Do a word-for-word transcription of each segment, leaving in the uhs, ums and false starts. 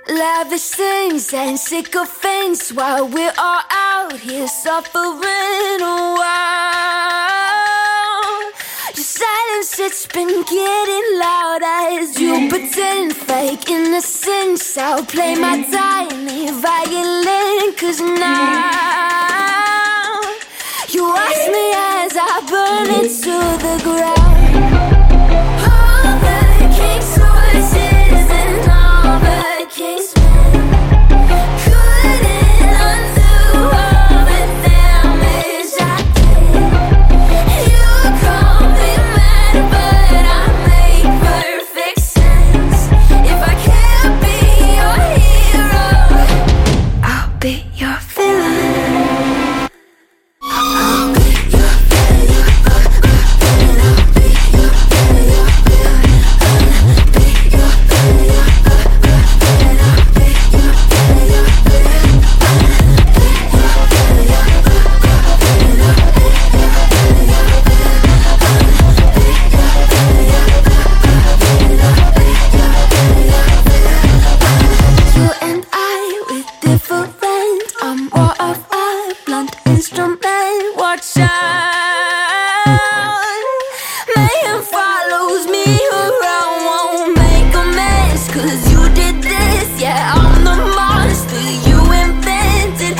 Lavish things and sycophants while we're all out here suffering a while. Your silence, it's been getting loud as you pretend fake innocence. I'll play my tiny violin, cause now you watch me as I burn it to the ground. Watch out, man follows me around, won't make a mess, cause you did this, yeah, I'm the monster you invented.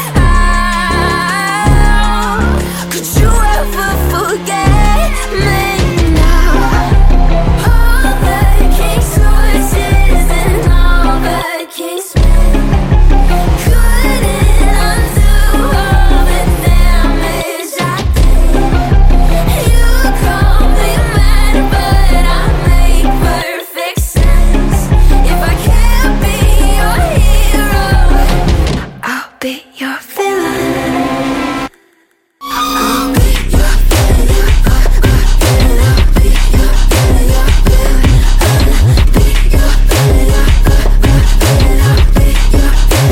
How could you ever forget me now? All the king's horses and all the king's men couldn't undo all the damage I did. You call me mad, but I make perfect sense. If I can't be your hero, I'll be your villain. I'll be your villain. I'll be your villain. I'll be your villain. I'll be your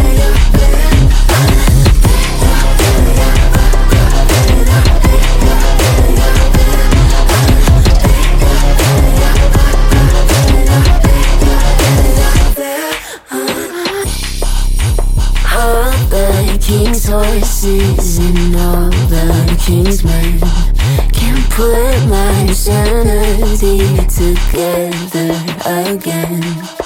all the king's horses and all the king's men can't put my sanity together again.